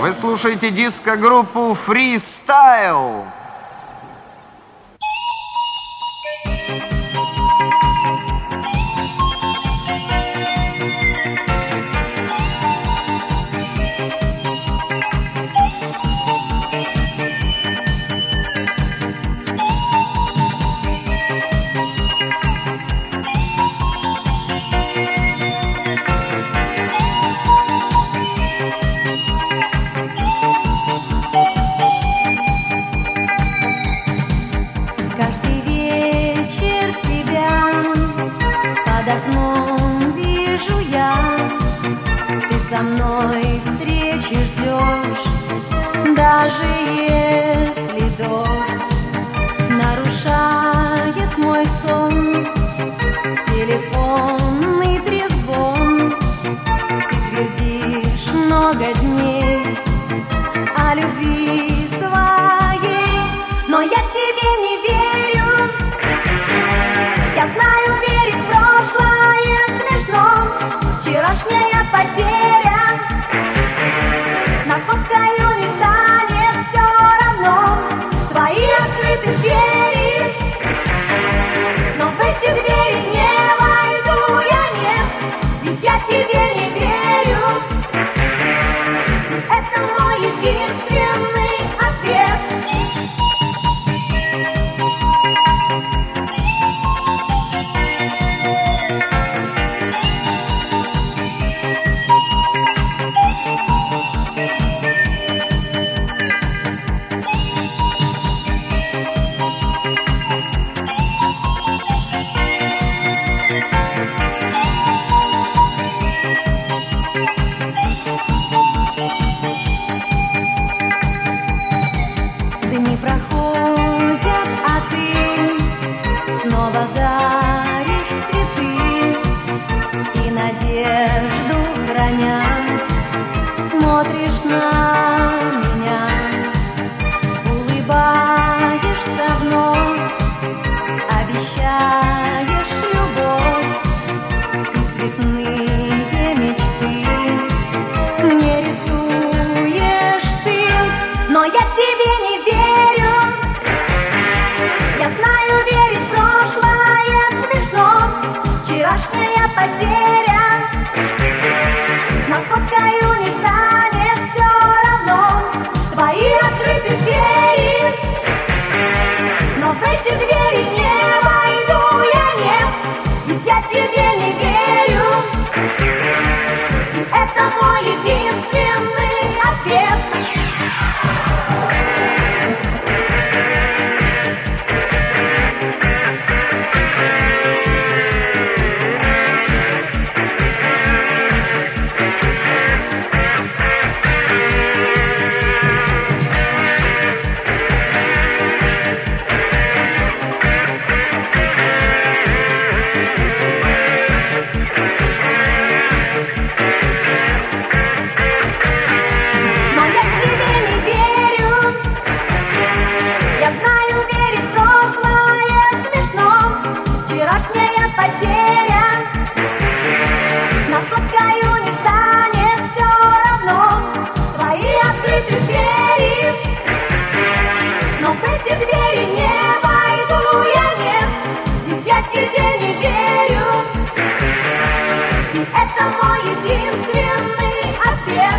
Вы слушаете диско-группу Freestyle. Со мной встречи ждешь, даже если дождь нарушает мой сон. Телефонный трезвон, ты твердишь много дней о любви своей, но я тебе не верю. Я знаю, верить в прошлое смешно, вчерашняя потеря нафоткаю, не станет все равно. Твои открыты двери, но в эти двери не войду я, нет, ведь я тебе не верю. Это мой единственный ответ. Дни проходят, а ты снова даришь цветы и надежду храня, смотришь на меня, улыбаешься вновь, обещаешь любовь и цветные мечты мне рисуешь ты, но я тебе не верю. Я знаю, верить в прошлое смешно, вчерашняя потеря нафоткаю, не станет все равно. Твои открыты двери, но в эти двери не войду я, нет, ведь я тебе не верю. И это мой единственный ответ. Вчерашняя потеря нафоткаю, не станет все равно. Твои открыты двери, но в эти двери не войду я, нет, ведь я тебе не верю. И это мой единственный ответ.